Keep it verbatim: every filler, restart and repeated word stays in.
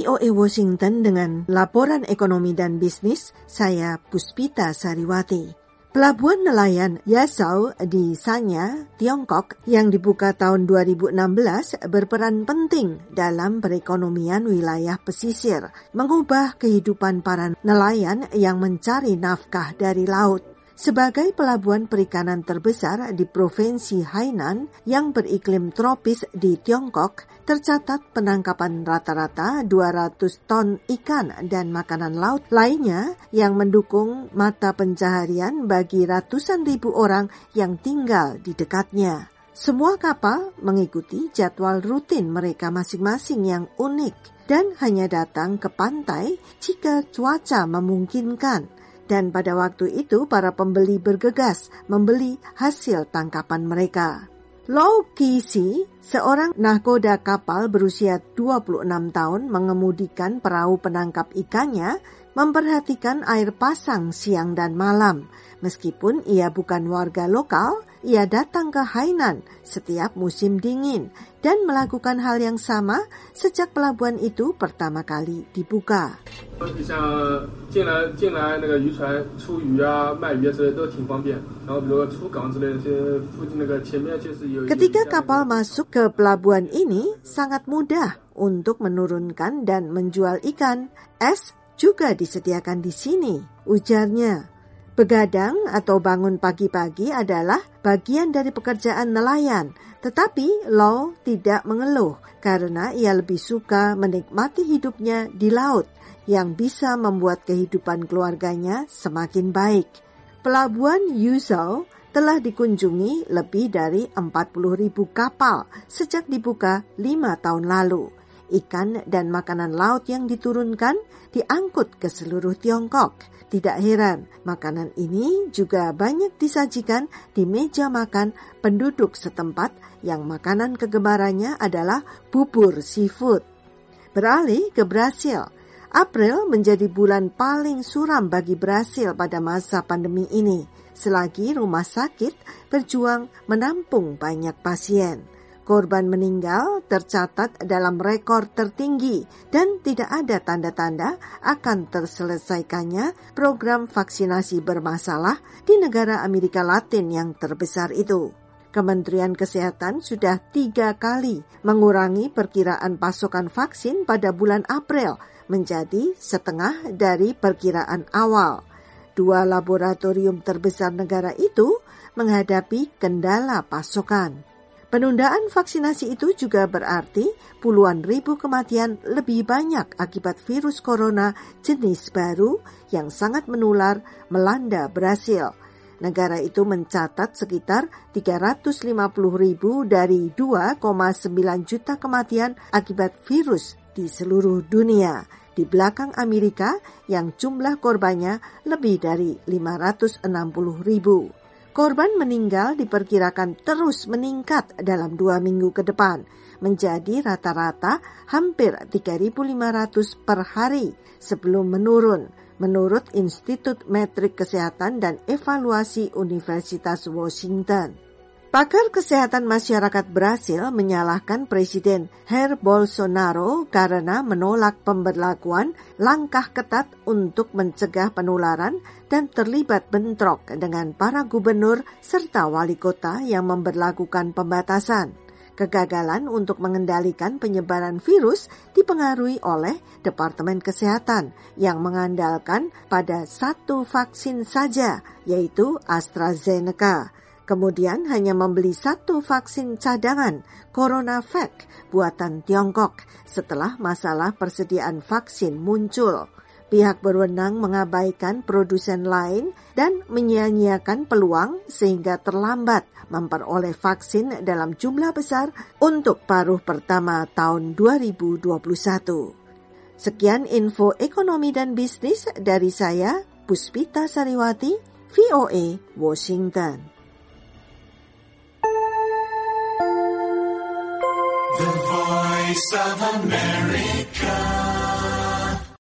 V O A Washington dengan laporan ekonomi dan bisnis, saya Puspita Sariwati. Pelabuhan nelayan Yazhou di Sanya, Tiongkok yang dibuka tahun dua ribu enam belas berperan penting dalam perekonomian wilayah pesisir, mengubah kehidupan para nelayan yang mencari nafkah dari laut. Sebagai pelabuhan perikanan terbesar di Provinsi Hainan yang beriklim tropis di Tiongkok, tercatat penangkapan rata-rata dua ratus ton ikan dan makanan laut lainnya yang mendukung mata pencaharian bagi ratusan ribu orang yang tinggal di dekatnya. Semua kapal mengikuti jadwal rutin mereka masing-masing yang unik dan hanya datang ke pantai jika cuaca memungkinkan. Dan pada waktu itu para pembeli bergegas membeli hasil tangkapan mereka. Lau Qixi, seorang nahkoda kapal berusia dua puluh enam tahun mengemudikan perahu penangkap ikannya, memperhatikan air pasang siang dan malam. Meskipun ia bukan warga lokal, ia datang ke Hainan setiap musim dingin dan melakukan hal yang sama sejak pelabuhan itu pertama kali dibuka. Ketika kapal masuk ke pelabuhan ini, sangat mudah untuk menurunkan dan menjual ikan. Es juga disediakan di sini, ujarnya. Begadang atau bangun pagi-pagi adalah bagian dari pekerjaan nelayan, tetapi Lau tidak mengeluh karena ia lebih suka menikmati hidupnya di laut yang bisa membuat kehidupan keluarganya semakin baik. Pelabuhan Yazhou telah dikunjungi lebih dari empat puluh ribu kapal sejak dibuka lima tahun lalu. Ikan dan makanan laut yang diturunkan diangkut ke seluruh Tiongkok. Tidak heran, makanan ini juga banyak disajikan di meja makan penduduk setempat yang makanan kegemarannya adalah bubur seafood. Beralih ke Brasil. April menjadi bulan paling suram bagi Brasil pada masa pandemi ini, selagi rumah sakit berjuang menampung banyak pasien. Korban meninggal tercatat dalam rekor tertinggi dan tidak ada tanda-tanda akan terselesaikannya program vaksinasi bermasalah di negara Amerika Latin yang terbesar itu. Kementerian Kesehatan sudah tiga kali mengurangi perkiraan pasokan vaksin pada bulan April menjadi setengah dari perkiraan awal. Dua laboratorium terbesar negara itu menghadapi kendala pasokan. Penundaan vaksinasi itu juga berarti puluhan ribu kematian lebih banyak akibat virus corona jenis baru yang sangat menular melanda Brasil. Negara itu mencatat sekitar tiga ratus lima puluh ribu dari dua koma sembilan juta kematian akibat virus di seluruh dunia, di belakang Amerika yang jumlah korbannya lebih dari lima ratus enam puluh ribu. Korban meninggal diperkirakan terus meningkat dalam dua minggu ke depan, menjadi rata-rata hampir tiga ribu lima ratus per hari sebelum menurun, menurut Institut Metrik Kesehatan dan Evaluasi Universitas Washington. Pakar kesehatan masyarakat Brasil menyalahkan Presiden Jair Bolsonaro karena menolak pemberlakuan langkah ketat untuk mencegah penularan dan terlibat bentrok dengan para gubernur serta wali kota yang memberlakukan pembatasan. Kegagalan untuk mengendalikan penyebaran virus dipengaruhi oleh Departemen Kesehatan yang mengandalkan pada satu vaksin saja, yaitu AstraZeneca. Kemudian hanya membeli satu vaksin cadangan, CoronaVac, buatan Tiongkok, setelah masalah persediaan vaksin muncul. Pihak berwenang mengabaikan produsen lain dan menyia-nyiakan peluang sehingga terlambat memperoleh vaksin dalam jumlah besar untuk paruh pertama tahun dua ribu dua puluh satu. Sekian info ekonomi dan bisnis dari saya, Puspita Sariwati, V O A, Washington. The Voice of America.